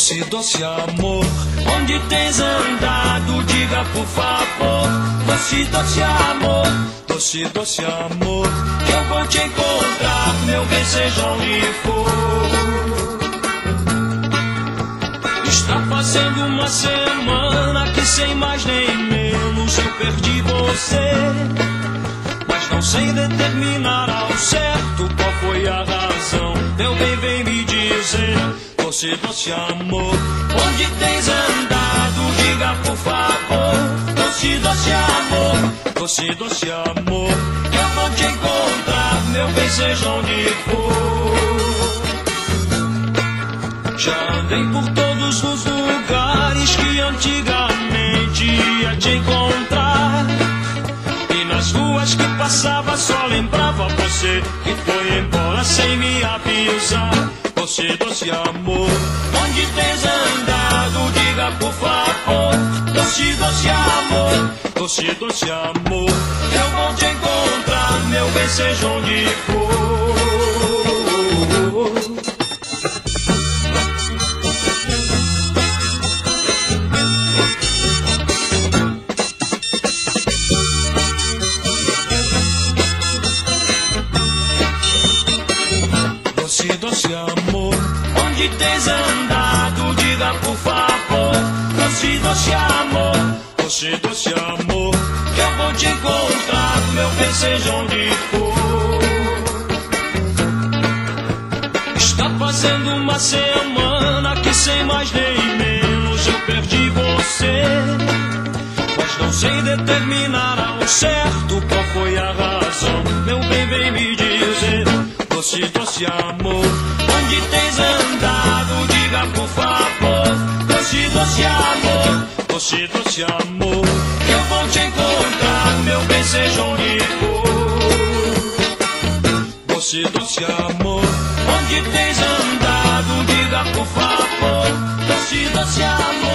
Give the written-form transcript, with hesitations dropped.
Doce, doce amor, onde tens andado, diga por favor. Doce, doce amor, doce, doce amor, que eu vou te encontrar, meu bem, seja onde for. Está fazendo uma semana que sem mais nem menos eu perdi você, mas não sei determinar ao certo qual foi a razão. Meu bem, vem me dizer. Doce, doce amor, onde tens andado, diga por favor. Doce, doce amor, doce, doce amor, que eu vou te encontrar, meu bem, seja onde for. Já andei por todos os lugares que antigamente ia te encontrar, e nas ruas que passava só lembrava você, que foi embora sem me avisar. Doce, doce amor, onde tens andado, diga por favor. Doce, doce amor, doce, doce amor, eu vou te encontrar, meu bem, seja onde for. Doce, doce amor, onde tens andado, diga por favor. Doce, doce amor, doce, doce amor, que eu vou te encontrar, meu bem, seja onde for. Está fazendo uma semana que sem mais nem menos eu perdi você, mas não sei determinar ao certo qual foi a razão. Meu bem, vem me dizer. Doce, doce amor, onde tens andado, diga por favor. Doce, doce amor, doce, doce amor, que eu vou te encontrar, meu bem, seja onde for. Doce, doce amor, onde tens andado, diga por favor. Doce, doce amor.